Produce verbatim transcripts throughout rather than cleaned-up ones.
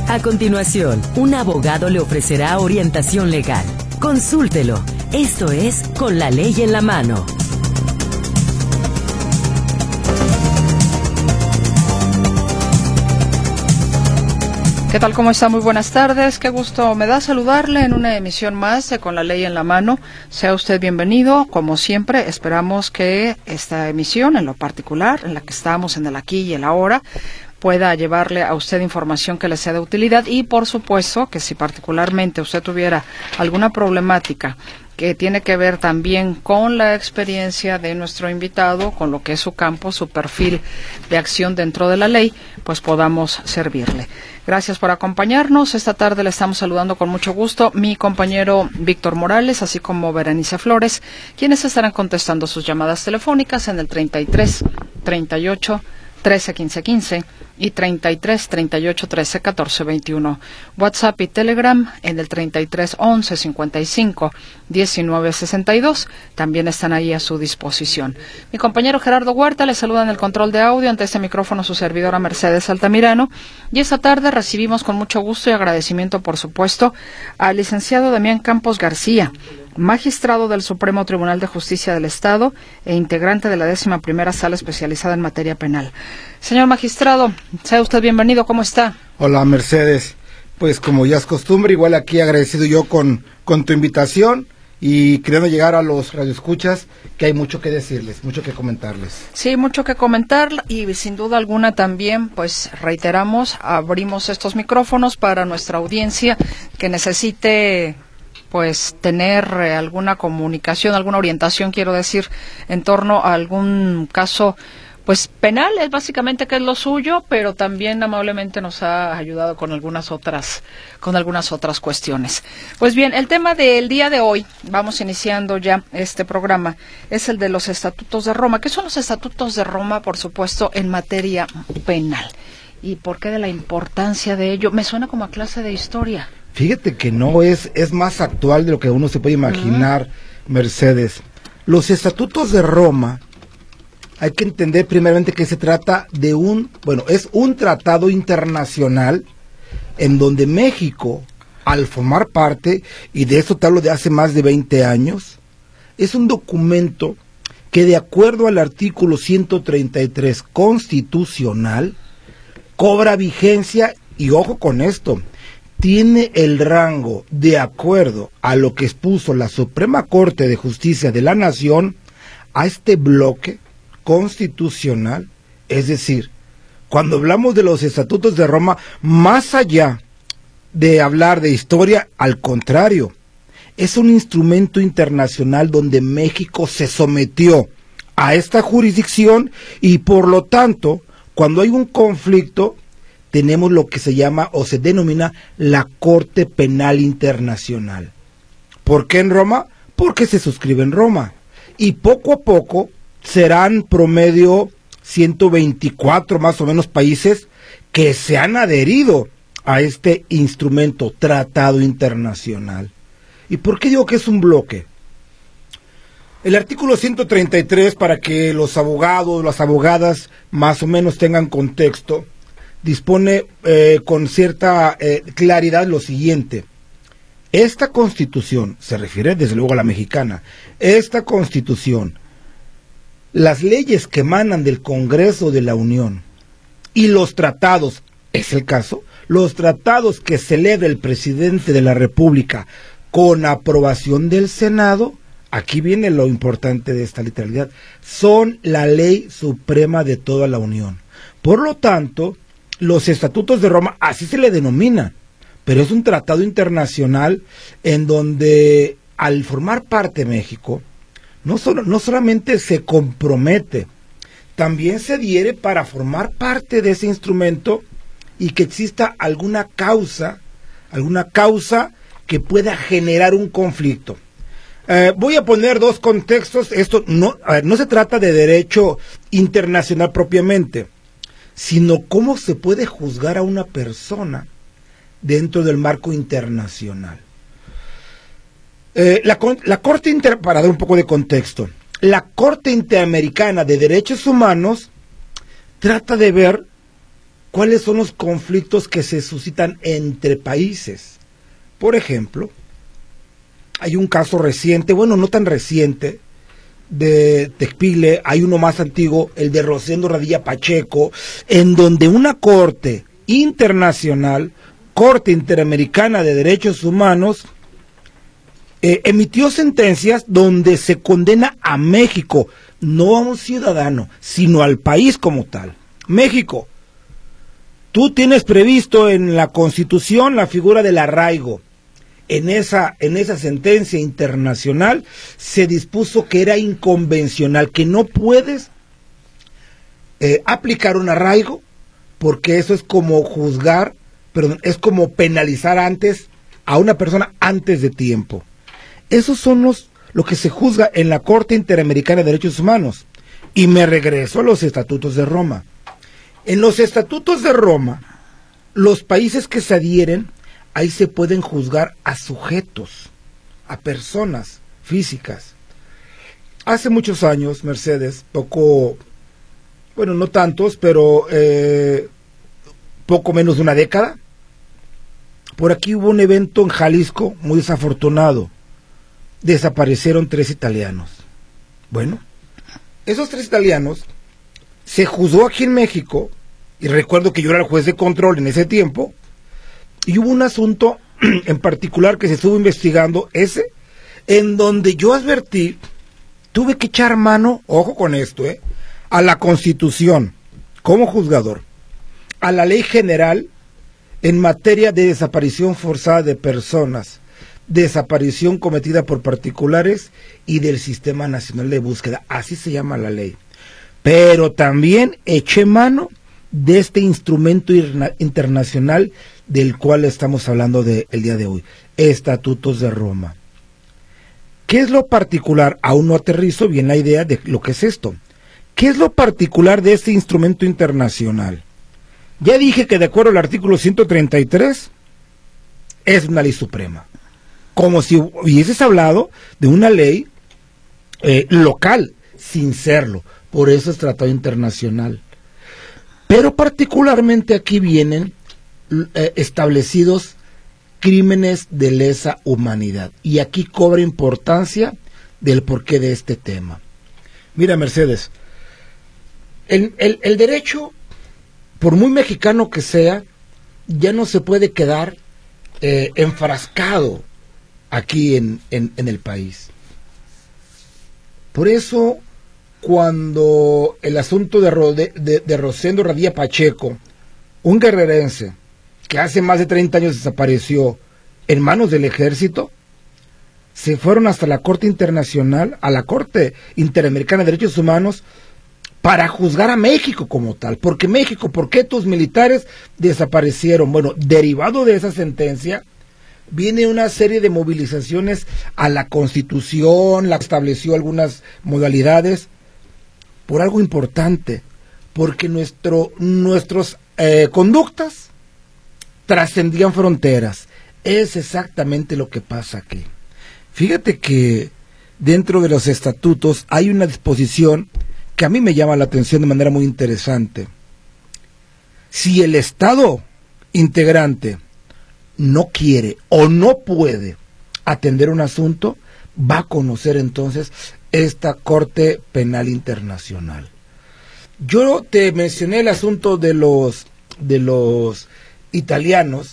A continuación, un abogado le ofrecerá orientación legal. Consúltelo. Esto es Con la Ley en la Mano. ¿Qué tal? ¿Cómo está? Muy buenas tardes. Qué gusto me da saludarle en una emisión más de Con la Ley en la Mano. Sea usted bienvenido. Como siempre, esperamos que esta emisión, en lo particular, en la que estamos en el aquí y el ahora, pueda llevarle a usted información que le sea de utilidad y, por supuesto, que si particularmente usted tuviera alguna problemática que tiene que ver también con la experiencia de nuestro invitado, con lo que es su campo, su perfil de acción dentro de la ley, pues podamos servirle. Gracias por acompañarnos. Esta tarde le estamos saludando con mucho gusto mi compañero Víctor Morales, así como Berenice Flores, quienes estarán contestando sus llamadas telefónicas en el treinta y tres, treinta y ocho, trece, quince, quince y treinta y tres, treinta y ocho, trece, catorce, veintiuno. WhatsApp y Telegram en el treinta y tres, once, cincuenta y cinco, diecinueve, sesenta y dos. También están ahí a su disposición. Mi compañero Gerardo Huerta le saluda en el control de audio. Ante este micrófono su servidora Mercedes Altamirano. Y esta tarde recibimos con mucho gusto y agradecimiento, por supuesto, al licenciado Damián Campos García, magistrado del Supremo Tribunal de Justicia del Estado e integrante de la décima primera Sala Especializada en Materia Penal. Señor magistrado, sea usted bienvenido, ¿cómo está? Hola Mercedes, pues como ya es costumbre, igual aquí agradecido yo con, con tu invitación y queriendo llegar a los radioescuchas, que hay mucho que decirles, mucho que comentarles. Sí, mucho que comentar y sin duda alguna también, pues reiteramos, abrimos estos micrófonos para nuestra audiencia que necesite pues tener eh, alguna comunicación, alguna orientación, quiero decir, en torno a algún caso pues penal, es básicamente que es lo suyo, pero también amablemente nos ha ayudado con algunas otras con algunas otras cuestiones. Pues bien, el tema del día de hoy, vamos iniciando ya este programa, es el de los Estatutos de Roma. ¿Qué son los Estatutos de Roma, por supuesto, en materia penal? ¿Y por qué de la importancia de ello? Me suena como a clase de historia. Fíjate que no, es, es más actual de lo que uno se puede imaginar, uh-huh. Mercedes. Los Estatutos de Roma, hay que entender primeramente que se trata de un, bueno, es un tratado internacional en donde México, al formar parte, y de esto te hablo de hace más de veinte años, es un documento que de acuerdo al artículo ciento treinta y tres constitucional, cobra vigencia, y ojo con esto, tiene el rango, de acuerdo a lo que expuso la Suprema Corte de Justicia de la Nación, a este bloque constitucional. Es decir, cuando hablamos de los Estatutos de Roma, más allá de hablar de historia, al contrario, es un instrumento internacional donde México se sometió a esta jurisdicción y por lo tanto, cuando hay un conflicto, tenemos lo que se llama o se denomina la Corte Penal Internacional. ¿Por qué en Roma? Porque se suscribe en Roma. Y poco a poco serán promedio ciento veinticuatro más o menos países que se han adherido a este instrumento, tratado internacional. ¿Y por qué digo que es un bloque? El artículo ciento treinta y tres, para que los abogados, las abogadas más o menos tengan contexto, dispone eh, con cierta eh, claridad lo siguiente. Esta Constitución, se refiere desde luego a la mexicana, esta Constitución, las leyes que emanan del Congreso de la Unión y los tratados, es el caso, los tratados que celebra el presidente de la República con aprobación del Senado, aquí viene lo importante de esta literalidad, son la ley suprema de toda la Unión. Por lo tanto, los Estatutos de Roma, así se le denomina, pero es un tratado internacional en donde al formar parte México, no, solo, no solamente se compromete, también se adhiere para formar parte de ese instrumento y que exista alguna causa, alguna causa que pueda generar un conflicto. Eh, voy a poner dos contextos. Esto no, a ver, no se trata de derecho internacional propiamente, sino cómo se puede juzgar a una persona dentro del marco internacional. Eh, la, la Corte Inter, para dar un poco de contexto, la Corte Interamericana de Derechos Humanos trata de ver cuáles son los conflictos que se suscitan entre países. Por ejemplo, hay un caso reciente, bueno, no tan reciente, de Tejpile, hay uno más antiguo, el de Rosendo Radilla Pacheco, en donde una corte internacional, Corte Interamericana de Derechos Humanos, eh, emitió sentencias donde se condena a México, no a un ciudadano, sino al país como tal. México, tú tienes previsto en la Constitución la figura del arraigo. En esa, en esa sentencia internacional se dispuso que era inconvencional, que no puedes eh, aplicar un arraigo, porque eso es como juzgar, perdón, es como penalizar antes a una persona antes de tiempo. Esos son los, lo que se juzga en la Corte Interamericana de Derechos Humanos. Y me regreso a los estatutos de Roma. En los estatutos de Roma, los países que se adhieren, ahí se pueden juzgar a sujetos, a personas físicas. Hace muchos años, Mercedes, poco, bueno, no tantos, pero eh, poco menos de una década, por aquí hubo un evento en Jalisco muy desafortunado. Desaparecieron tres italianos. Bueno, esos tres italianos se juzgó aquí en México, y recuerdo que yo era el juez de control en ese tiempo, y hubo un asunto en particular que se estuvo investigando, ese, en donde yo advertí, tuve que echar mano, ojo con esto, eh, a la Constitución, como juzgador, a la Ley General en materia de desaparición forzada de personas, desaparición cometida por particulares y del Sistema Nacional de Búsqueda, así se llama la ley. Pero también eché mano de este instrumento internacional del cual estamos hablando de, el día de hoy, Estatutos de Roma. ¿Qué es lo particular? Aún no aterrizo bien la idea de lo que es esto. ¿Qué es lo particular de este instrumento internacional? Ya dije que de acuerdo al artículo ciento treinta y tres, es una ley suprema. Como si hubieses hablado de una ley eh, local, sin serlo. Por eso es tratado internacional. Pero particularmente aquí vienen eh, establecidos crímenes de lesa humanidad. Y aquí cobra importancia del porqué de este tema. Mira, Mercedes, el, el, el derecho, por muy mexicano que sea, ya no se puede quedar eh, enfrascado aquí en, en, en el país. Por eso, cuando el asunto de, Rode, de, de Rosendo Radilla Pacheco, un guerrerense que hace más de treinta años desapareció en manos del ejército, se fueron hasta la Corte Internacional, a la Corte Interamericana de Derechos Humanos, para juzgar a México como tal. Porque México, ¿por qué tus militares desaparecieron? Bueno, derivado de esa sentencia, viene una serie de movilizaciones a la Constitución, la estableció algunas modalidades, por algo importante, porque nuestro, nuestros eh, conductas trascendían fronteras. Es exactamente lo que pasa aquí. Fíjate que dentro de los estatutos hay una disposición que a mí me llama la atención de manera muy interesante. Si el Estado integrante no quiere o no puede atender un asunto, va a conocer entonces esta Corte Penal Internacional. Yo te mencioné el asunto de los de los italianos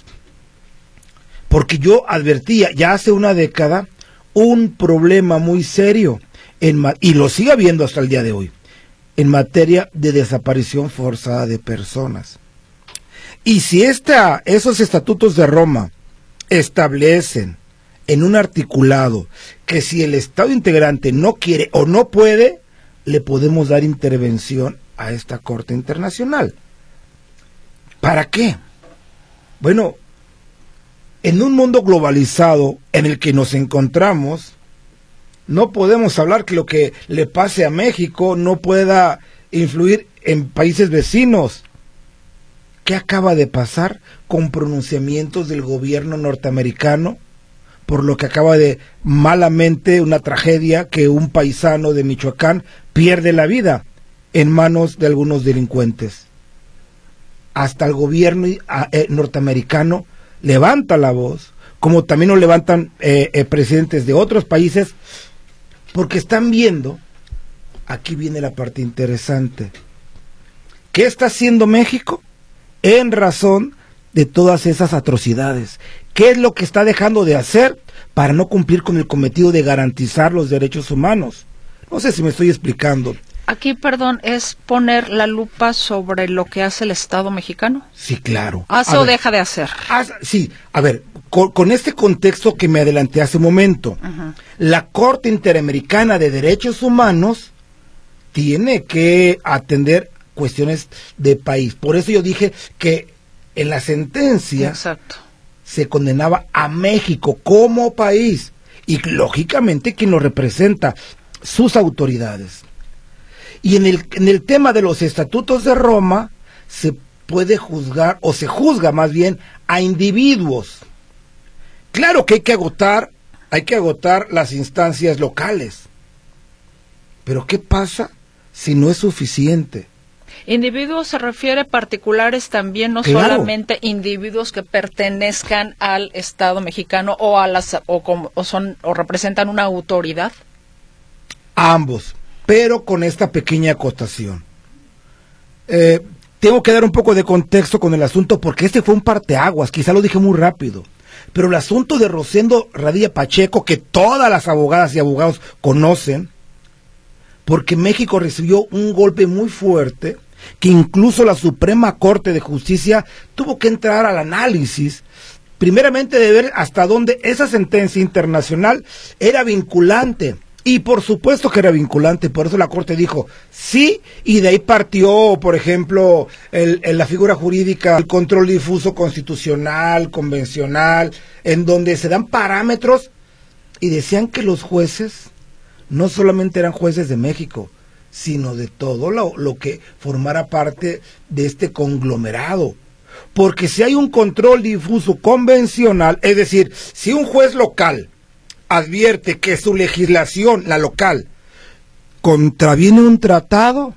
porque yo advertía ya hace una década un problema muy serio en, y lo sigue habiendo hasta el día de hoy en materia de desaparición forzada de personas. Y si esta, esos estatutos de Roma establecen en un articulado que si el Estado integrante no quiere o no puede, le podemos dar intervención a esta Corte Internacional. ¿Para qué? Bueno, en un mundo globalizado en el que nos encontramos, no podemos hablar que lo que le pase a México no pueda influir en países vecinos. ¿Qué acaba de pasar con pronunciamientos del gobierno norteamericano? Por lo que acaba de, malamente, una tragedia que un paisano de Michoacán pierde la vida en manos de algunos delincuentes. hasta el gobierno eh, norteamericano levanta la voz, como también lo levantan eh, eh, presidentes de otros países, porque están viendo, aquí viene la parte interesante, ¿qué está haciendo México en razón de todas esas atrocidades? ¿Qué es lo que está dejando de hacer para no cumplir con el cometido de garantizar los derechos humanos? No sé si me estoy explicando. Aquí, perdón, es poner la lupa sobre lo que hace el Estado mexicano. Sí, claro. ¿Hace o deja de hacer? Haz, sí, a ver, con, con este contexto que me adelanté hace un momento, uh-huh. La Corte Interamericana de Derechos Humanos tiene que atender cuestiones de país. Por eso yo dije que en la sentencia Exacto. se condenaba a México como país y lógicamente quien lo representa, sus autoridades. Y en el, en el tema de los estatutos de Roma se puede juzgar, o se juzga más bien, a individuos. Claro que hay que agotar, hay que agotar las instancias locales. Pero ¿qué pasa si no es suficiente? Individuos se refiere a particulares también, no claro. solamente individuos que pertenezcan al Estado mexicano o a las o, como, o son o representan una autoridad. Ambos, pero con esta pequeña acotación. Eh, tengo que dar un poco de contexto con el asunto porque este fue un parteaguas, quizá lo dije muy rápido, pero el asunto de Rosendo Radilla Pacheco, que todas las abogadas y abogados conocen, porque México recibió un golpe muy fuerte, que incluso la Suprema Corte de Justicia tuvo que entrar al análisis, primeramente de ver hasta dónde esa sentencia internacional era vinculante. Y por supuesto que era vinculante, por eso la Corte dijo sí, y de ahí partió, por ejemplo, el, el, la figura jurídica, el control difuso constitucional, convencional, en donde se dan parámetros, y decían que los jueces no solamente eran jueces de México, sino de todo lo, lo que formara parte de este conglomerado. Porque si hay un control difuso convencional, es decir, si un juez local advierte que su legislación, la local, contraviene un tratado,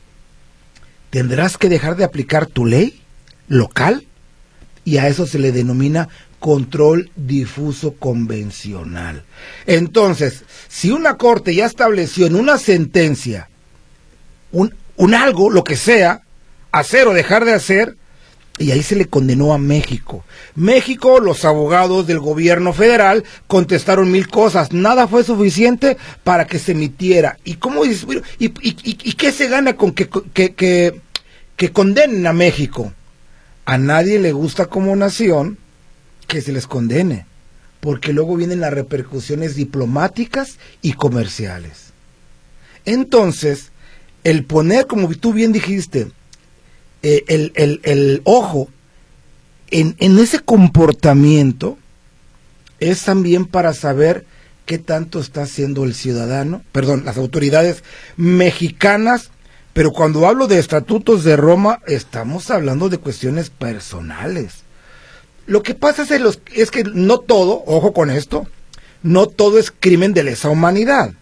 tendrás que dejar de aplicar tu ley local, y a eso se le denomina control difuso convencional. Entonces, si una corte ya estableció en una sentencia un, un algo, lo que sea, hacer o dejar de hacer, y ahí se le condenó a México. México, los abogados del gobierno federal contestaron mil cosas. Nada fue suficiente para que se emitiera. ¿Y cómo dices? ¿Y, y, y, y qué se gana con que, que, que, que condenen a México? A nadie le gusta como nación que se les condene, porque luego vienen las repercusiones diplomáticas y comerciales. Entonces, el poner, como tú bien dijiste, Eh, el, el, el ojo en, en ese comportamiento es también para saber qué tanto está haciendo el ciudadano, perdón, las autoridades mexicanas, pero cuando hablo de estatutos de Roma, estamos hablando de cuestiones personales. Lo que pasa es, los, es que no todo, ojo con esto, no todo es crimen de lesa humanidad.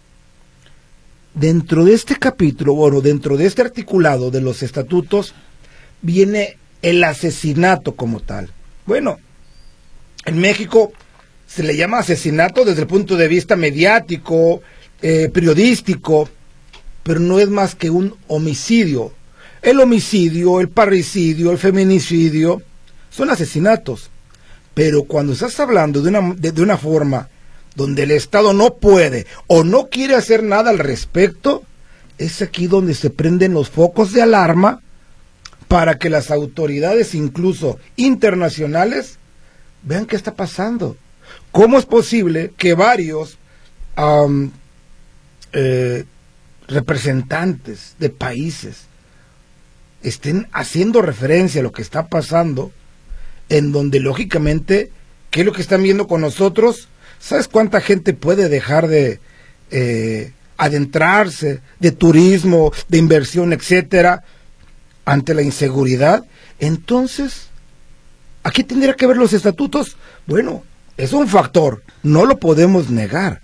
Dentro de este capítulo, bueno, dentro de este articulado de los estatutos, viene el asesinato como tal. Bueno, en México se le llama asesinato desde el punto de vista mediático, eh, periodístico, pero no es más que un homicidio. El homicidio, el parricidio, el feminicidio, son asesinatos. Pero cuando estás hablando de una, de, de una forma donde el Estado no puede o no quiere hacer nada al respecto, es aquí donde se prenden los focos de alarma para que las autoridades, incluso internacionales, vean qué está pasando. ¿Cómo es posible que varios um, eh, representantes de países estén haciendo referencia a lo que está pasando, en donde lógicamente, ¿qué es lo que están viendo con nosotros? ¿Sabes cuánta gente puede dejar de eh, adentrarse, de turismo, de inversión, etcétera, ante la inseguridad? Entonces, ¿a qué tendría que ver los estatutos? Bueno, es un factor, no lo podemos negar.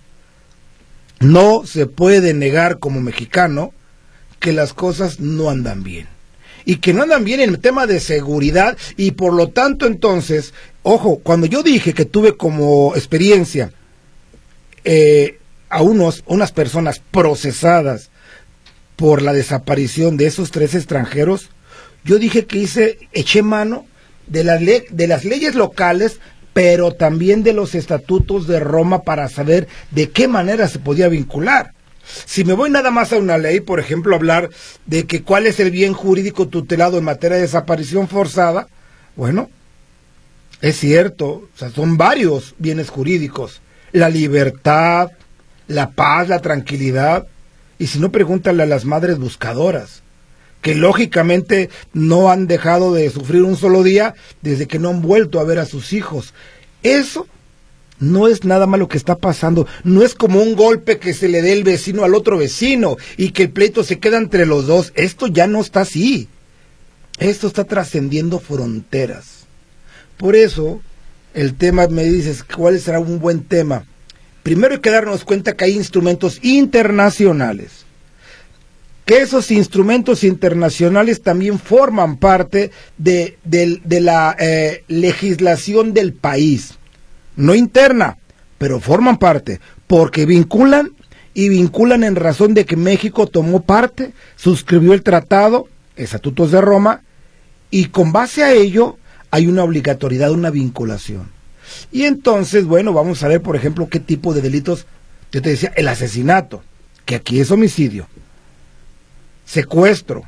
No se puede negar como mexicano que las cosas no andan bien. y que no andan bien en el tema de seguridad, y por lo tanto entonces, ojo, cuando yo dije que tuve como experiencia eh, a unos, unas personas procesadas por la desaparición de esos tres extranjeros, yo dije que hice, eché mano de las, le de las leyes locales, pero también de los estatutos de Roma para saber de qué manera se podía vincular. Si me voy nada más a una ley, por ejemplo, hablar de que cuál es el bien jurídico tutelado en materia de desaparición forzada, bueno, es cierto, o sea, son varios bienes jurídicos: la libertad, la paz, la tranquilidad, y si no, pregúntale a las madres buscadoras, que lógicamente no han dejado de sufrir un solo día desde que no han vuelto a ver a sus hijos. Eso no es nada más lo que está pasando, no es como un golpe que se le dé el vecino al otro vecino y que el pleito se queda entre los dos. Esto ya no está así, esto está trascendiendo fronteras. Por eso, el tema, me dices, ¿cuál será un buen tema? Primero hay que darnos cuenta que hay instrumentos internacionales, que esos instrumentos internacionales también forman parte de, de, de la eh, legislación del país, no interna, pero forman parte, porque vinculan, y vinculan en razón de que México tomó parte, suscribió el tratado, Estatutos de Roma, y con base a ello hay una obligatoriedad, una vinculación. Y entonces, bueno, vamos a ver, por ejemplo, qué tipo de delitos. Yo te decía, el asesinato, que aquí es homicidio, secuestro,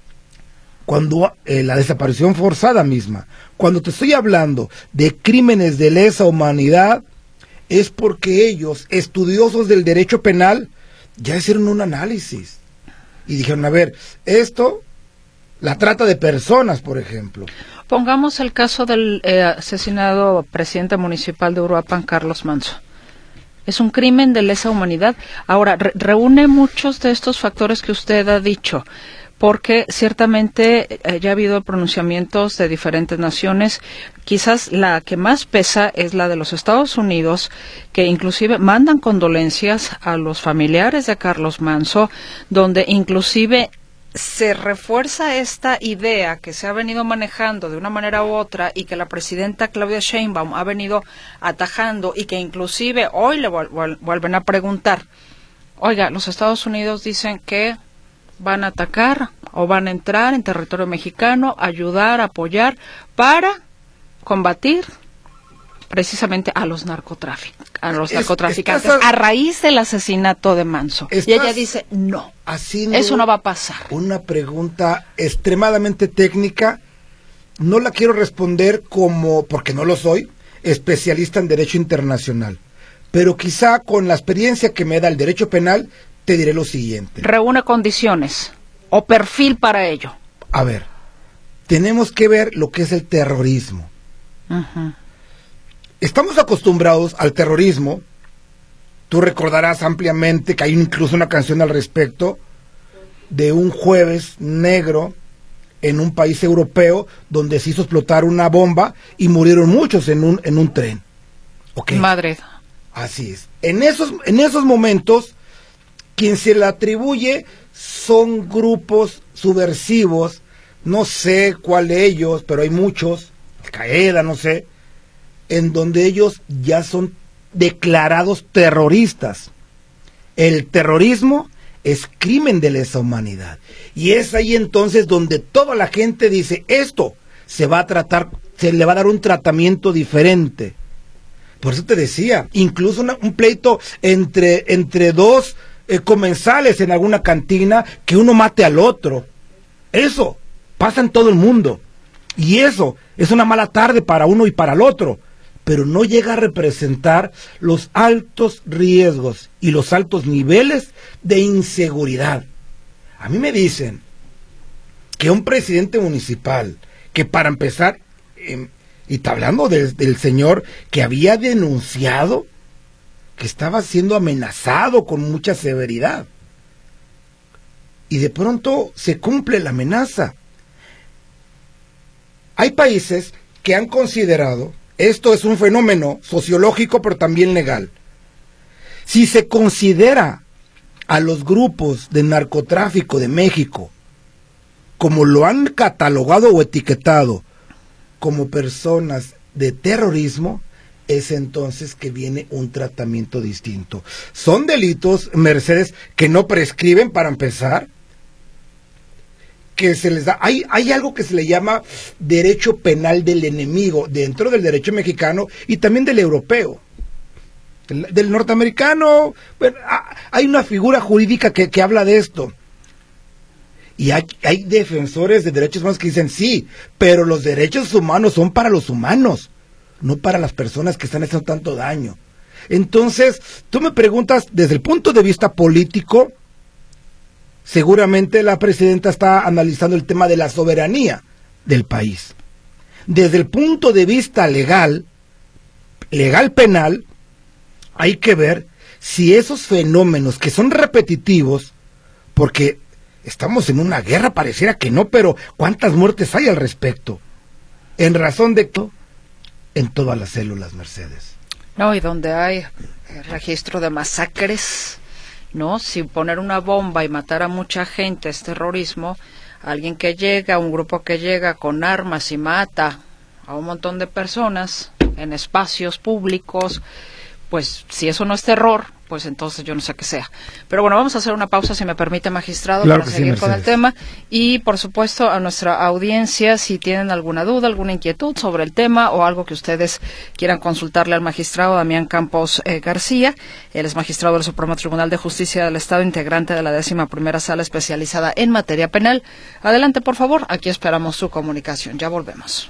cuando eh, la desaparición forzada misma. Cuando te estoy hablando de crímenes de lesa humanidad, es porque ellos, estudiosos del derecho penal, ya hicieron un análisis y dijeron, a ver, esto, la trata de personas, por ejemplo. Pongamos el caso del eh, asesinado presidente municipal de Uruapan, Carlos Manzo. Es un crimen de lesa humanidad. Ahora, re reúne muchos de estos factores que usted ha dicho, porque ciertamente eh, ya ha habido pronunciamientos de diferentes naciones. Quizás la que más pesa es la de los Estados Unidos, que inclusive mandan condolencias a los familiares de Carlos Manzo, donde inclusive se refuerza esta idea que se ha venido manejando de una manera u otra y que la presidenta Claudia Sheinbaum ha venido atajando, y que inclusive hoy le vuelven a preguntar, oiga, los Estados Unidos dicen que van a atacar o van a entrar en territorio mexicano, ayudar, apoyar para combatir precisamente a los narcotráficos, a los es, narcotraficantes, a, a raíz del asesinato de Manzo. Y ella dice, no, eso no va a pasar. Una pregunta extremadamente técnica, no la quiero responder como, porque no lo soy, especialista en derecho internacional, pero quizá con la experiencia que me da el derecho penal, te diré lo siguiente. Reúne condiciones o perfil para ello. A ver, tenemos que ver lo que es el terrorismo. Uh-huh. Estamos acostumbrados al terrorismo. Tú recordarás ampliamente que hay incluso una canción al respecto de un jueves negro en un país europeo donde se hizo explotar una bomba y murieron muchos en un, en un tren. ¿Okay? Madrid. Así es. En esos, en esos momentos, quien se le atribuye son grupos subversivos, no sé cuál de ellos, pero hay muchos, Al-Qaeda, no sé, en donde ellos ya son declarados terroristas. El terrorismo es crimen de lesa humanidad. Y es ahí entonces donde toda la gente dice, esto se va a tratar, se le va a dar un tratamiento diferente. Por eso te decía, incluso una, un pleito entre, entre dos eh, comensales en alguna cantina, que uno mate al otro. Eso pasa en todo el mundo. Y eso es una mala tarde para uno y para el otro. Pero no llega a representar los altos riesgos y los altos niveles de inseguridad. A mí me dicen que un presidente municipal, que para empezar, eh, y está hablando de, del señor que había denunciado que estaba siendo amenazado con mucha severidad, y de pronto se cumple la amenaza. Hay países que han considerado, esto es un fenómeno sociológico pero también legal, si se considera a los grupos de narcotráfico de México como lo han catalogado o etiquetado como personas de terrorismo, es entonces que viene un tratamiento distinto. Son delitos, Mercedes, que no prescriben para empezar, que se les da, hay, hay algo que se le llama derecho penal del enemigo dentro del derecho mexicano y también del europeo. Del, del norteamericano, bueno, hay una figura jurídica que, que habla de esto. Y hay, hay defensores de derechos humanos que dicen sí, pero los derechos humanos son para los humanos, no para las personas que están haciendo tanto daño. Entonces, tú me preguntas, desde el punto de vista político, seguramente la presidenta está analizando el tema de la soberanía del país. Desde el punto de vista legal, legal penal, hay que ver si esos fenómenos que son repetitivos, porque estamos en una guerra, pareciera que no, pero ¿cuántas muertes hay al respecto? En razón de esto, en todas las células, Mercedes. No, y donde hay registro de masacres, ¿no? Si poner una bomba y matar a mucha gente es terrorismo, alguien que llega, un grupo que llega con armas y mata a un montón de personas en espacios públicos, pues si eso no es terror, pues entonces yo no sé qué sea. Pero bueno, vamos a hacer una pausa, si me permite, magistrado, claro para seguir sí, con el tema. Y, por supuesto, a nuestra audiencia, si tienen alguna duda, alguna inquietud sobre el tema o algo que ustedes quieran consultarle al magistrado Damián Campos eh, García. Él es magistrado del Supremo Tribunal de Justicia del Estado, integrante de la décima primera sala especializada en materia penal. Adelante, por favor, aquí esperamos su comunicación. Ya volvemos.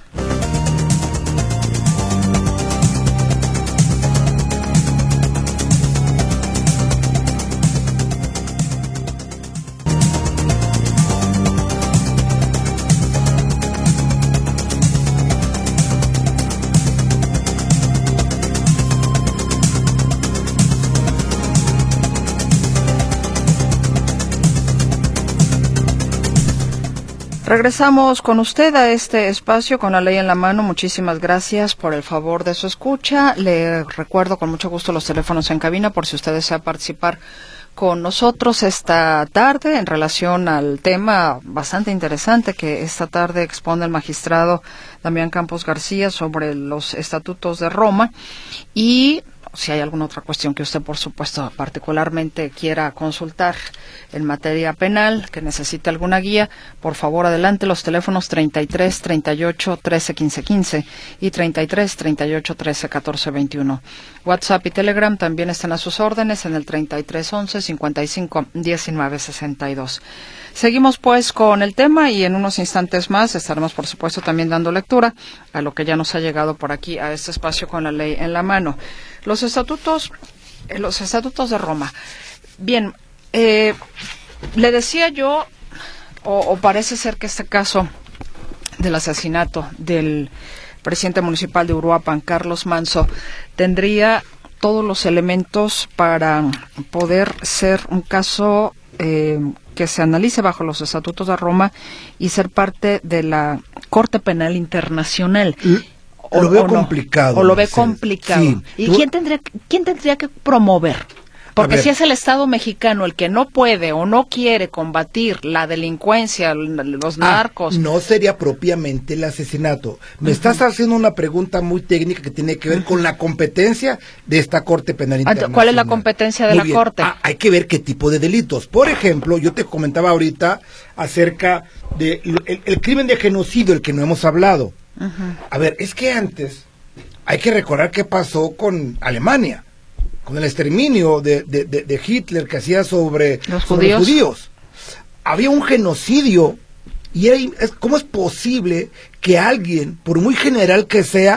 Regresamos con usted a este espacio con la ley en la mano. Muchísimas gracias por el favor de su escucha. Le recuerdo con mucho gusto los teléfonos en cabina por si usted desea participar con nosotros esta tarde en relación al tema bastante interesante que esta tarde expone el magistrado Damián Campos García sobre los estatutos de Roma. Y si hay alguna otra cuestión que usted, por supuesto, particularmente quiera consultar en materia penal, que necesite alguna guía, por favor, adelante. Los teléfonos treinta y tres, treinta y ocho, trece, quince, quince y treinta y tres, treinta y ocho, trece, catorce, veintiuno. WhatsApp y Telegram también están a sus órdenes en el treinta y tres, once, cincuenta y cinco, diecinueve, sesenta y dos. Seguimos pues con el tema y en unos instantes más estaremos, por supuesto, también dando lectura a lo que ya nos ha llegado por aquí a este espacio con la ley en la mano. Los estatutos, eh, los estatutos de Roma. Bien, eh, le decía yo, o, o parece ser que este caso del asesinato del presidente municipal de Uruapan, Carlos Manzo, tendría todos los elementos para poder ser un caso eh, que se analice bajo los estatutos de Roma y ser parte de la Corte Penal Internacional. O, lo veo o complicado. No, o lo ve complicado. Sí. ¿Y quién tendría, quién tendría que promover? Porque si es el Estado mexicano el que no puede o no quiere combatir la delincuencia, los narcos. Ah, no sería propiamente el asesinato. Me uh-huh. estás haciendo una pregunta muy técnica que tiene que ver uh-huh. con la competencia de esta Corte Penal Internacional. ¿Cuál es la competencia de muy la bien. Corte? Ah, hay que ver qué tipo de delitos. Por ejemplo, yo te comentaba ahorita acerca de el, el crimen de genocidio, el que no hemos hablado. Uh-huh. A ver, es que antes hay que recordar qué pasó con Alemania, con el exterminio de, de, de, de Hitler que hacía sobre los sobre judíos. judíos. Había un genocidio y era, es, ¿cómo es posible que alguien, por muy general que sea,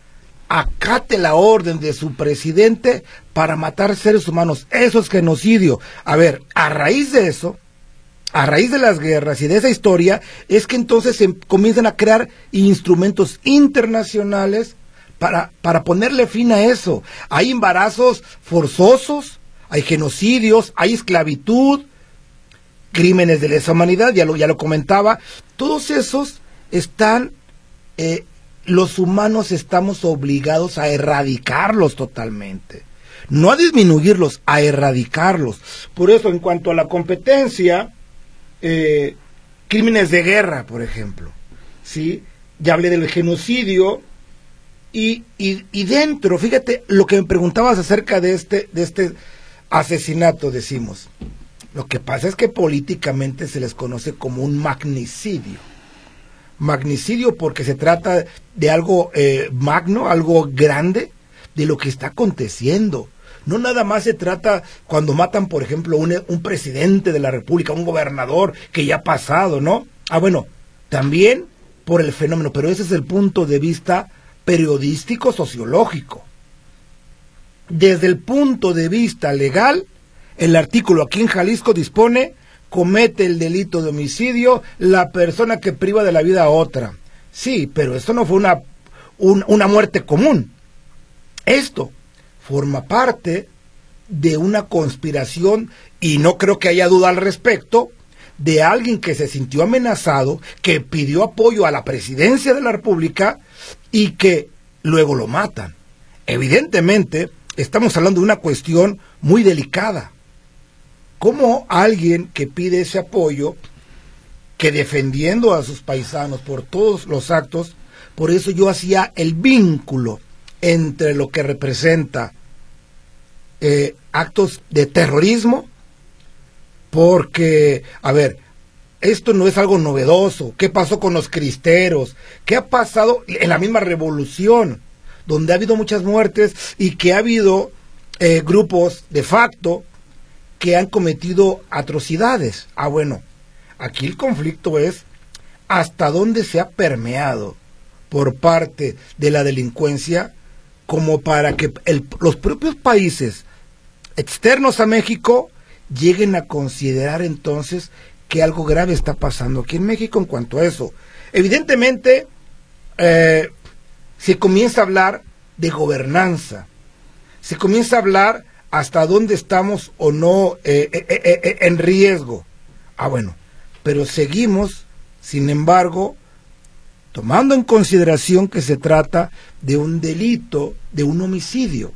acate la orden de su presidente para matar seres humanos? Eso es genocidio. A ver, a raíz de eso, a raíz de las guerras y de esa historia, es que entonces se comienzan a crear instrumentos internacionales para, para ponerle fin a eso. Hay embarazos forzosos, hay genocidios, hay esclavitud, crímenes de lesa humanidad, ya lo, ya lo comentaba. Todos esos están, eh, los humanos estamos obligados a erradicarlos totalmente. No a disminuirlos, a erradicarlos. Por eso, en cuanto a la competencia, Eh, crímenes de guerra, por ejemplo, ¿sí? Ya hablé del genocidio, y, y, y dentro, fíjate, lo que me preguntabas acerca de este, de este asesinato, decimos, lo que pasa es que políticamente se les conoce como un magnicidio. Magnicidio porque se trata de algo eh, magno, algo grande, de lo que está aconteciendo. No nada más se trata cuando matan, por ejemplo, un, un presidente de la República, un gobernador que ya ha pasado, ¿no? Ah, bueno, también por el fenómeno, pero ese es el punto de vista periodístico, sociológico. Desde el punto de vista legal, el artículo aquí en Jalisco dispone: comete el delito de homicidio la persona que priva de la vida a otra. Sí, pero esto no fue una, un, una muerte común. Esto forma parte de una conspiración, y no creo que haya duda al respecto, de alguien que se sintió amenazado, que pidió apoyo a la presidencia de la República y que luego lo matan. Evidentemente, estamos hablando de una cuestión muy delicada. ¿Cómo alguien que pide ese apoyo, que defendiendo a sus paisanos por todos los actos, por eso yo hacía el vínculo entre lo que representa eh, actos de terrorismo, porque, a ver, esto no es algo novedoso. ¿Qué pasó con los cristeros? ¿Qué ha pasado en la misma revolución, donde ha habido muchas muertes y que ha habido eh, grupos de facto que han cometido atrocidades? Ah, bueno, aquí el conflicto es hasta dónde se ha permeado por parte de la delincuencia como para que el, los propios países externos a México lleguen a considerar entonces que algo grave está pasando aquí en México en cuanto a eso. Evidentemente, eh, se comienza a hablar de gobernanza, se comienza a hablar hasta dónde estamos o no eh, eh, eh, eh, en riesgo. Ah, bueno, pero seguimos, sin embargo, tomando en consideración que se trata de un delito, de un homicidio.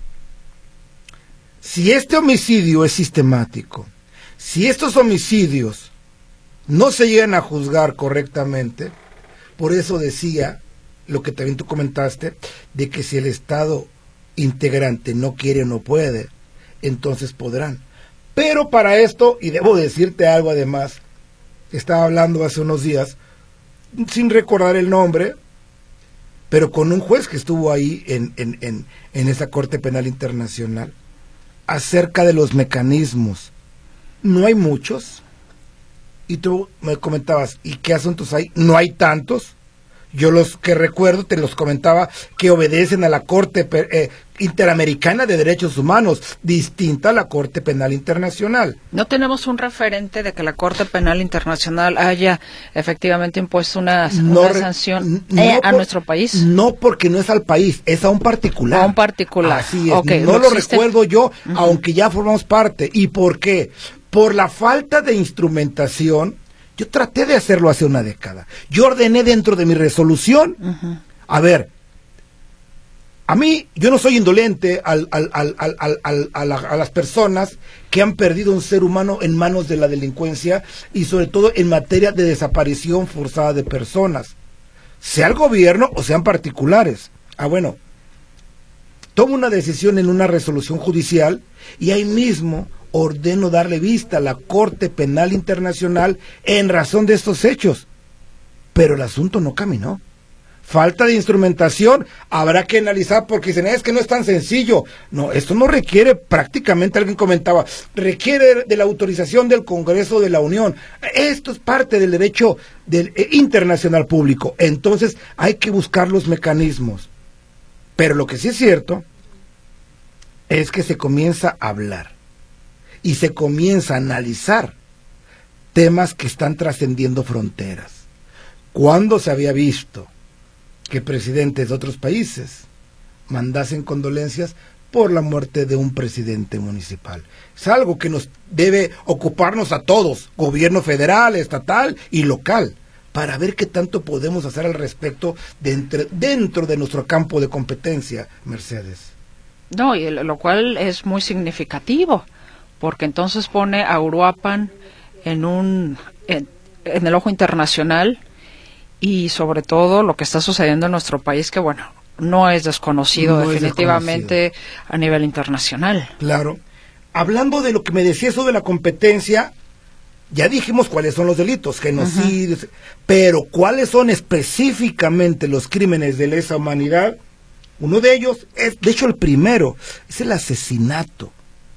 Si este homicidio es sistemático, si estos homicidios no se llegan a juzgar correctamente, por eso decía lo que también tú comentaste, de que si el Estado integrante no quiere o no puede, entonces podrán. Pero para esto, y debo decirte algo además, estaba hablando hace unos días, sin recordar el nombre, pero con un juez que estuvo ahí en, en, en, en esa Corte Penal Internacional, acerca de los mecanismos. No hay muchos, y tú me comentabas, ¿y qué asuntos hay? No hay tantos. Yo los que recuerdo te los comentaba que obedecen a la Corte eh, Interamericana de Derechos Humanos, distinta a la Corte Penal Internacional. No tenemos un referente de que la Corte Penal Internacional haya efectivamente impuesto una, no, una sanción no eh, por, a nuestro país. No, porque no es al país, es a un particular. A un particular. Así es, okay, no, no lo existe. Recuerdo yo, uh-huh. Aunque ya formamos parte. ¿Y por qué? Por la falta de instrumentación. Yo traté de hacerlo hace una década. Yo ordené dentro de mi resolución, uh-huh. A ver, a mí, yo no soy indolente al, al, al, al, al, al, a, la, a las personas que han perdido un ser humano en manos de la delincuencia y sobre todo en materia de desaparición forzada de personas, sea el gobierno o sean particulares. Ah, bueno, tomo una decisión en una resolución judicial y ahí mismo ordeno darle vista a la Corte Penal Internacional en razón de estos hechos. Pero el asunto no caminó. Falta de instrumentación, habrá que analizar porque dicen, es que no es tan sencillo. No, esto no requiere, prácticamente alguien comentaba, requiere de la autorización del Congreso de la Unión. Esto es parte del derecho del, eh, internacional público. Entonces hay que buscar los mecanismos. Pero lo que sí es cierto es que se comienza a hablar y se comienza a analizar temas que están trascendiendo fronteras. ¿Cuándo se había visto que presidentes de otros países mandasen condolencias por la muerte de un presidente municipal? Es algo que nos debe ocuparnos a todos, gobierno federal, estatal y local, para ver qué tanto podemos hacer al respecto de entre, dentro de nuestro campo de competencia, Mercedes. No, y lo cual es muy significativo, porque entonces pone a Uruapan en un en, en el ojo internacional y sobre todo lo que está sucediendo en nuestro país, que bueno, no es desconocido no definitivamente es desconocido. A nivel internacional. Claro. Hablando de lo que me decía eso de la competencia, ya dijimos cuáles son los delitos, genocidios, uh-huh. pero cuáles son específicamente los crímenes de lesa humanidad. Uno de ellos es, de hecho el primero, es el asesinato,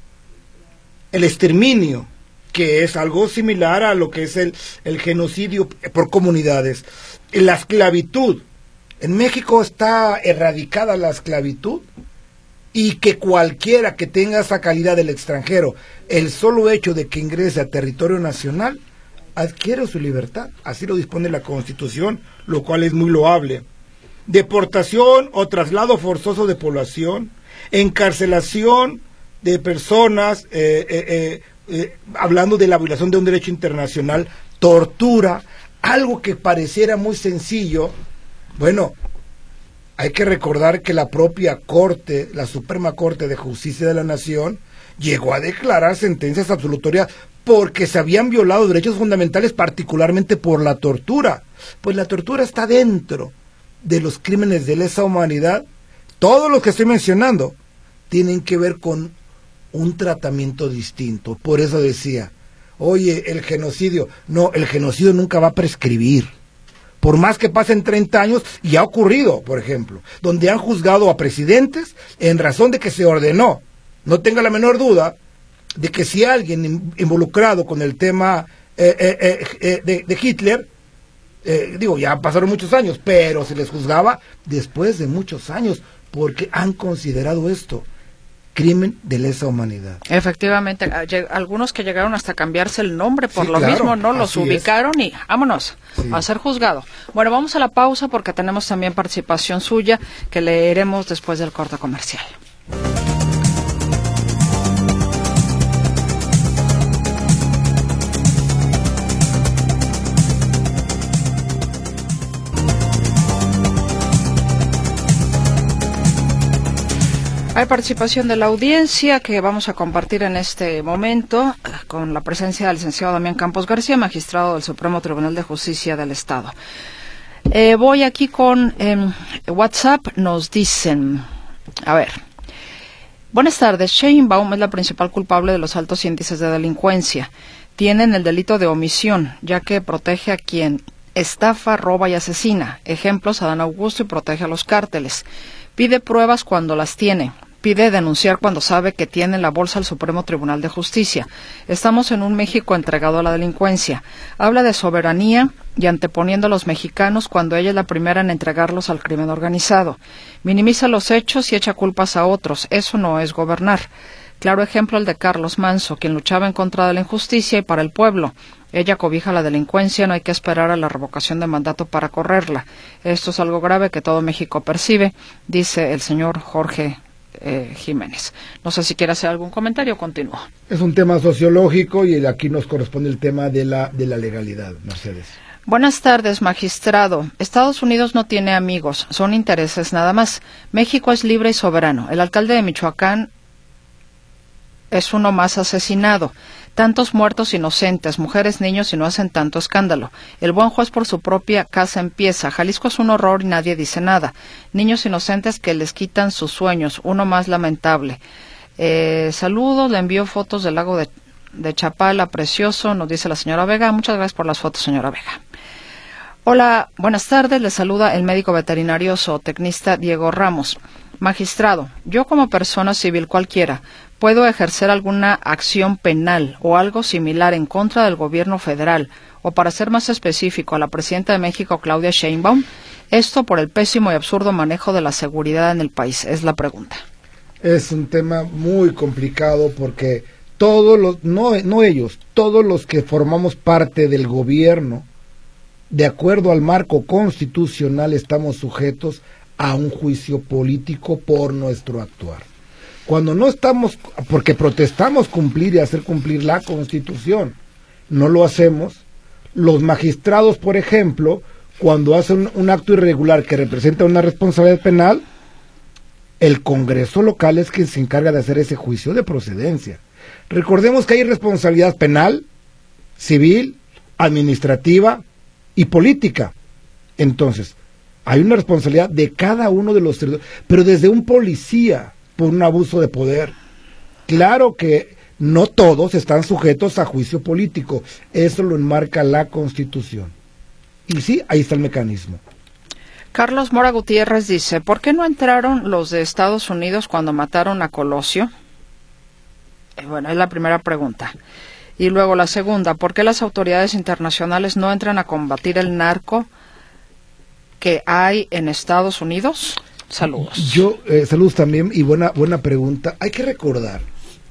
el exterminio, que es algo similar a lo que es el, el genocidio por comunidades. La esclavitud. En México está erradicada la esclavitud y que cualquiera que tenga esa calidad del extranjero, el solo hecho de que ingrese a territorio nacional, adquiere su libertad. Así lo dispone la Constitución, lo cual es muy loable. Deportación o traslado forzoso de población, encarcelación de personas, eh, eh, eh, eh, hablando de la violación de un derecho internacional, tortura, algo que pareciera muy sencillo. Bueno, hay que recordar que la propia Corte, la Suprema Corte de Justicia de la Nación, llegó a declarar sentencias absolutorias porque se habían violado derechos fundamentales, particularmente por la tortura. Pues la tortura está dentro de los crímenes de lesa humanidad. Todos los que estoy mencionando tienen que ver con un tratamiento distinto. Por eso decía, oye, el genocidio, no, el genocidio nunca va a prescribir. Por más que pasen treinta años, y ha ocurrido, por ejemplo, donde han juzgado a presidentes en razón de que se ordenó. No tenga la menor duda de que si alguien involucrado con el tema eh, eh, eh, de, de Hitler, eh, digo, ya pasaron muchos años, pero se les juzgaba después de muchos años, porque han considerado esto crimen de lesa humanidad. Efectivamente, algunos que llegaron hasta cambiarse el nombre por sí, lo claro, mismo, ¿no? Los ubicaron es. y vámonos sí. a ser juzgado. Bueno, vamos a la pausa porque tenemos también participación suya que leeremos después del corte comercial. Hay participación de la audiencia que vamos a compartir en este momento con la presencia del licenciado Damián Campos García, magistrado del Supremo Tribunal de Justicia del Estado. Eh, voy aquí con eh, WhatsApp, nos dicen, a ver, buenas tardes, Sheinbaum es la principal culpable de los altos índices de delincuencia. Tienen el delito de omisión, ya que protege a quien estafa, roba y asesina. Ejemplos, Adán Augusto, y protege a los cárteles. Pide pruebas cuando las tiene. Pide denunciar cuando sabe que tiene en la bolsa el Supremo Tribunal de Justicia. Estamos en un México entregado a la delincuencia. Habla de soberanía y anteponiendo a los mexicanos cuando ella es la primera en entregarlos al crimen organizado. Minimiza los hechos y echa culpas a otros. Eso no es gobernar. Claro ejemplo el de Carlos Manso, quien luchaba en contra de la injusticia y para el pueblo. Ella cobija la delincuencia, no hay que esperar a la revocación de mandato para correrla. Esto es algo grave que todo México percibe, dice el señor Jorge eh, Jiménez. No sé si quiere hacer algún comentario, continúo. Es un tema sociológico y aquí nos corresponde el tema de la, de la legalidad, Mercedes. Buenas tardes, magistrado. Estados Unidos no tiene amigos, son intereses nada más. México es libre y soberano. El alcalde de Michoacán es uno más asesinado. Tantos muertos inocentes, mujeres, niños y no hacen tanto escándalo. El buen juez por su propia casa empieza. Jalisco es un horror y nadie dice nada. Niños inocentes que les quitan sus sueños, uno más lamentable. Eh, saludos, le envío fotos del lago de, de Chapala, precioso, nos dice la señora Vega. Muchas gracias por las fotos, señora Vega. Hola, buenas tardes, le saluda el médico veterinario zootecnista Diego Ramos. Magistrado, yo como persona civil cualquiera, ¿puedo ejercer alguna acción penal o algo similar en contra del gobierno federal o, para ser más específico, a la presidenta de México, Claudia Sheinbaum? Esto por el pésimo y absurdo manejo de la seguridad en el país, es la pregunta. Es un tema muy complicado porque todos los, no, no ellos, todos los que formamos parte del gobierno, de acuerdo al marco constitucional, estamos sujetos a un juicio político por nuestro actuar. Cuando no estamos, porque protestamos cumplir y hacer cumplir la Constitución, no lo hacemos, los magistrados, por ejemplo, cuando hacen un acto irregular que representa una responsabilidad penal, el Congreso local es quien se encarga de hacer ese juicio de procedencia. Recordemos que hay responsabilidad penal, civil administrativa y política. Entonces, hay una responsabilidad de cada uno de los servidores, pero desde un policía por un abuso de poder. Claro que no todos están sujetos a juicio político, eso lo enmarca la Constitución. Y sí, ahí está el mecanismo. Carlos Mora Gutiérrez dice, ¿por qué no entraron los de Estados Unidos cuando mataron a Colosio? Eh, bueno, es la primera pregunta. Y luego la segunda, ¿por qué las autoridades internacionales no entran a combatir el narco que hay en Estados Unidos? Saludos. Yo, eh, saludos también, y buena, buena pregunta. Hay que recordar,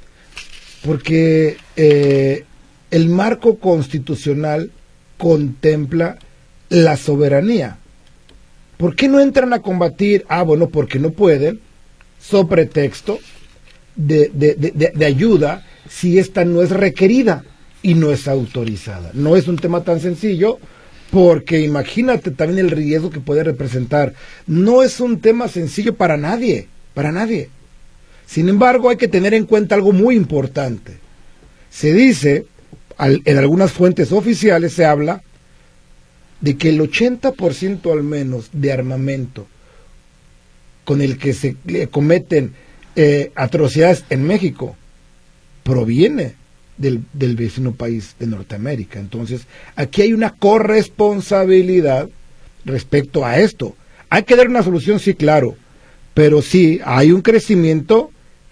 porque eh, el marco constitucional contempla la soberanía. ¿Por qué no entran a combatir? Ah, bueno, porque no pueden, so pretexto de, de, de, de ayuda, si esta no es requerida y no es autorizada. No es un tema tan sencillo, porque imagínate también el riesgo que puede representar. No es un tema sencillo para nadie, para nadie. Sin embargo, hay que tener en cuenta algo muy importante. Se dice, al, en algunas fuentes oficiales se habla de que el ochenta por ciento al menos de armamento con el que se eh, cometen eh, atrocidades en México proviene del, del vecino país de Norteamérica. Entonces, aquí hay una corresponsabilidad respecto a esto. Hay que dar una solución, sí, claro, pero sí, hay un crecimiento.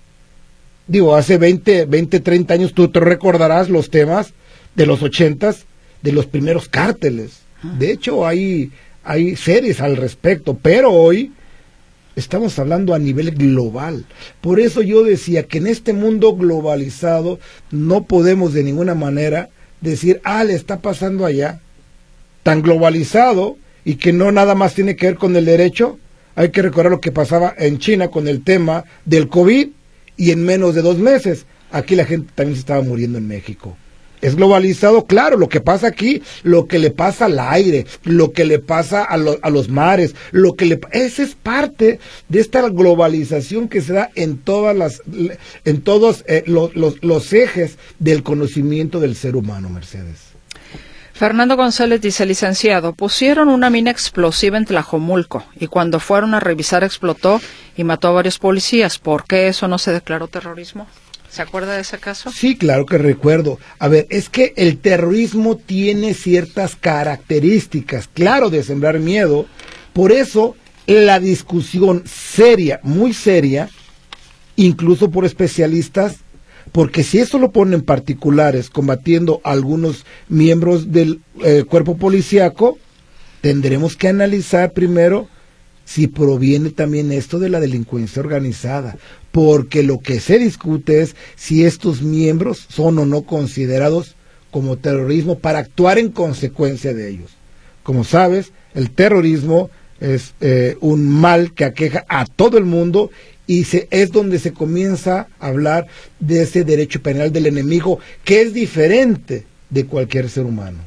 Digo, hace veinte, treinta años tú te recordarás los temas de los ochentas, de los primeros cárteles. De hecho, hay, hay series al respecto, pero hoy estamos hablando a nivel global. Por eso yo decía que en este mundo globalizado no podemos de ninguna manera decir, ah, le está pasando allá. Tan globalizado y que no nada más tiene que ver con el derecho. Hay que recordar lo que pasaba en China con el tema del COVID y en menos de dos meses. Aquí la gente también se estaba muriendo en México. Es globalizado, claro, lo que pasa aquí, lo que le pasa al aire, lo que le pasa a, lo, a los mares, lo que le esa es parte de esta globalización que se da en todas las, en todos eh, los, los, los ejes del conocimiento del ser humano, Mercedes. Fernando González dice, licenciado, pusieron una mina explosiva en Tlajomulco y cuando fueron a revisar explotó y mató a varios policías. ¿Por qué eso no se declaró terrorismo? ¿Se acuerda de ese caso? Sí, claro que recuerdo. A ver, es que el terrorismo tiene ciertas características, claro, de sembrar miedo. Por eso, la discusión seria, muy seria, incluso por especialistas, porque si eso lo ponen particulares combatiendo a algunos miembros del eh, cuerpo policíaco, tendremos que analizar primero si proviene también esto de la delincuencia organizada, porque lo que se discute es si estos miembros son o no considerados como terrorismo para actuar en consecuencia de ellos. Como sabes, el terrorismo es eh, un mal que aqueja a todo el mundo y se, es donde se comienza a hablar de ese derecho penal del enemigo, que es diferente de cualquier ser humano.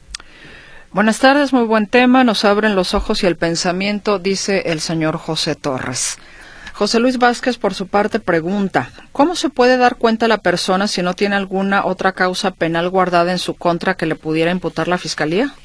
Buenas tardes, muy buen tema, nos abren los ojos y el pensamiento, dice el señor José Torres. José Luis Vázquez, por su parte, pregunta, ¿cómo se puede dar cuenta la persona si no tiene alguna otra causa penal guardada en su contra que le pudiera imputar la Fiscalía?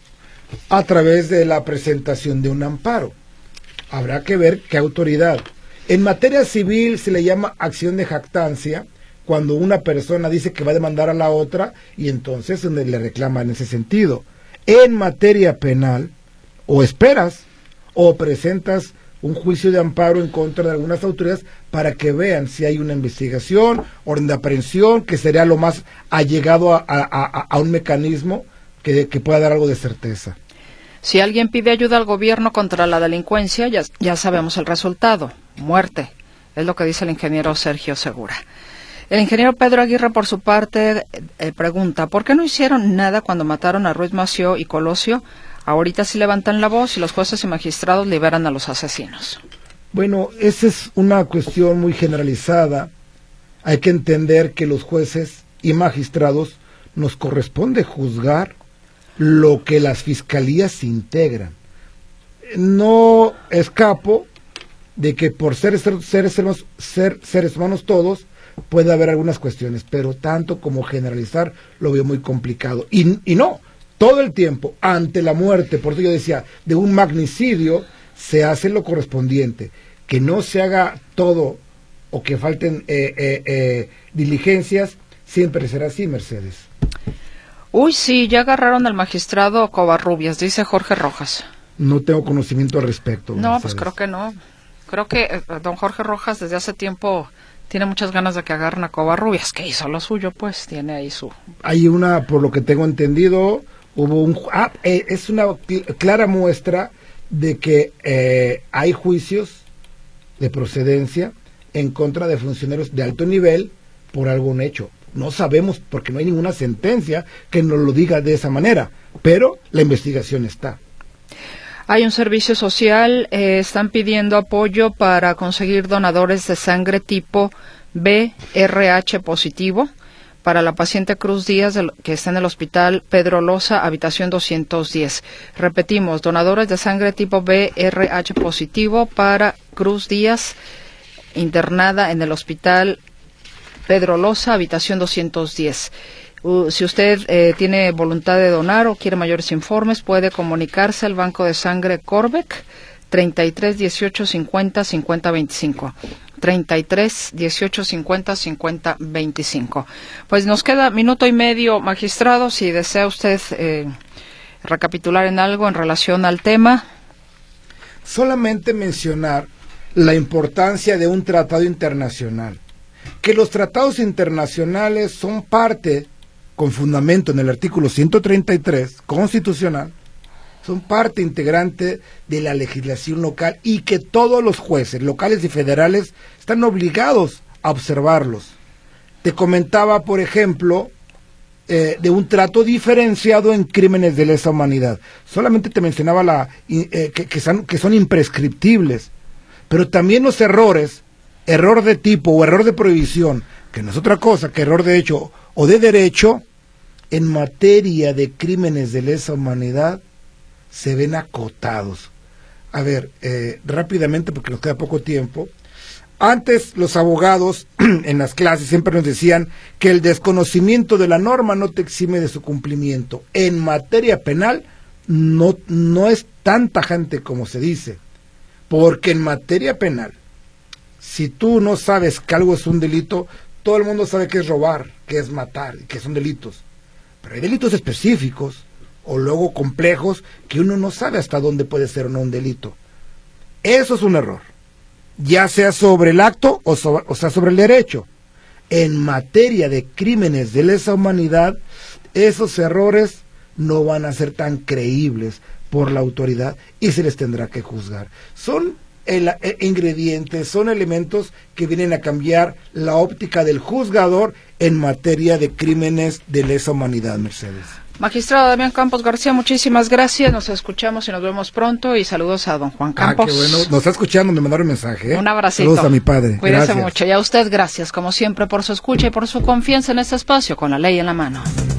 A través de la presentación de un amparo. Habrá que ver qué autoridad. En materia civil se le llama acción de jactancia, cuando una persona dice que va a demandar a la otra y entonces le reclama en ese sentido. En materia penal, o esperas o presentas un juicio de amparo en contra de algunas autoridades para que vean si hay una investigación, orden de aprehensión, que sería lo más allegado a, a, a, a un mecanismo que, que pueda dar algo de certeza. Si alguien pide ayuda al gobierno contra la delincuencia, ya, ya sabemos el resultado, muerte, es lo que dice el ingeniero Sergio Segura. El ingeniero Pedro Aguirre, por su parte, eh, pregunta, ¿por qué no hicieron nada cuando mataron a Ruiz Massieu y Colosio? Ahorita sí levantan la voz y los jueces y magistrados liberan a los asesinos. Bueno, esa es una cuestión muy generalizada. Hay que entender que los jueces y magistrados nos corresponde juzgar lo que las fiscalías integran. No escapo de que por ser seres, seres, ser, seres humanos todos, puede haber algunas cuestiones, pero tanto como generalizar lo veo muy complicado. Y, y no, todo el tiempo ante la muerte, por eso yo decía, de un magnicidio, se hace lo correspondiente. Que no se haga todo o que falten eh, eh, eh, diligencias, siempre será así, Mercedes. Uy, sí, ya agarraron al magistrado Covarrubias, dice Jorge Rojas. No tengo conocimiento al respecto. No, Mercedes. pues creo que no. Creo que eh, don Jorge Rojas desde hace tiempo tiene muchas ganas de que agarren a Covarrubias, que hizo lo suyo, pues, tiene ahí su... Hay una, por lo que tengo entendido, hubo un... Ah, eh, es una cl- clara muestra de que eh, hay juicios de procedencia en contra de funcionarios de alto nivel por algún hecho. No sabemos porque no hay ninguna sentencia que nos lo diga de esa manera, pero la investigación está. Hay un servicio social, eh, están pidiendo apoyo para conseguir donadores de sangre tipo B R H positivo para la paciente Cruz Díaz del, que está en el hospital Pedro Loza, habitación doscientos diez. Repetimos, donadores de sangre tipo B R H positivo para Cruz Díaz, internada en el hospital Pedro Loza, habitación doscientos diez. Uh, si usted eh, tiene voluntad de donar o quiere mayores informes, puede comunicarse al Banco de Sangre Corbec, treinta y tres dieciocho cincuenta cincuenta veinticinco. treinta y tres dieciocho cincuenta cincuenta veinticinco. Pues nos queda minuto y medio, magistrado, si desea usted eh, recapitular en algo en relación al tema. Solamente mencionar la importancia de un tratado internacional, que los tratados internacionales son parte, con fundamento en el artículo ciento treinta y tres constitucional, son parte integrante de la legislación local y que todos los jueces locales y federales están obligados a observarlos. Te comentaba, por ejemplo, eh, de un trato diferenciado en crímenes de lesa humanidad. Solamente te mencionaba la, eh, que, que, son, que son imprescriptibles, pero también los errores, error de tipo o error de prohibición, que no es otra cosa que error de hecho o de derecho, en materia de crímenes de lesa humanidad, se ven acotados. A ver, eh, rápidamente, porque nos queda poco tiempo. Antes los abogados en las clases siempre nos decían que el desconocimiento de la norma no te exime de su cumplimiento. En materia penal no, no es tan tajante como se dice, porque en materia penal, si tú no sabes que algo es un delito, todo el mundo sabe que es robar, que es matar, que son delitos. Pero hay delitos específicos o luego complejos que uno no sabe hasta dónde puede ser o no un delito. Eso es un error, ya sea sobre el acto o, sobre, o sea sobre el derecho. En materia de crímenes de lesa humanidad, esos errores no van a ser tan creíbles por la autoridad y se les tendrá que juzgar. Son el, eh, ingredientes, son elementos que vienen a cambiar la óptica del juzgador en materia de crímenes de lesa humanidad, Mercedes. Magistrado Damián Campos García, muchísimas gracias, nos escuchamos y nos vemos pronto y saludos a don Juan Campos. Ah, qué bueno, nos está escuchando, me mandaron un mensaje. ¿eh? Un abracito. Saludos a mi padre. Cuídese Gracias. mucho y a usted gracias como siempre por su escucha y por su confianza en este espacio con la ley en la mano.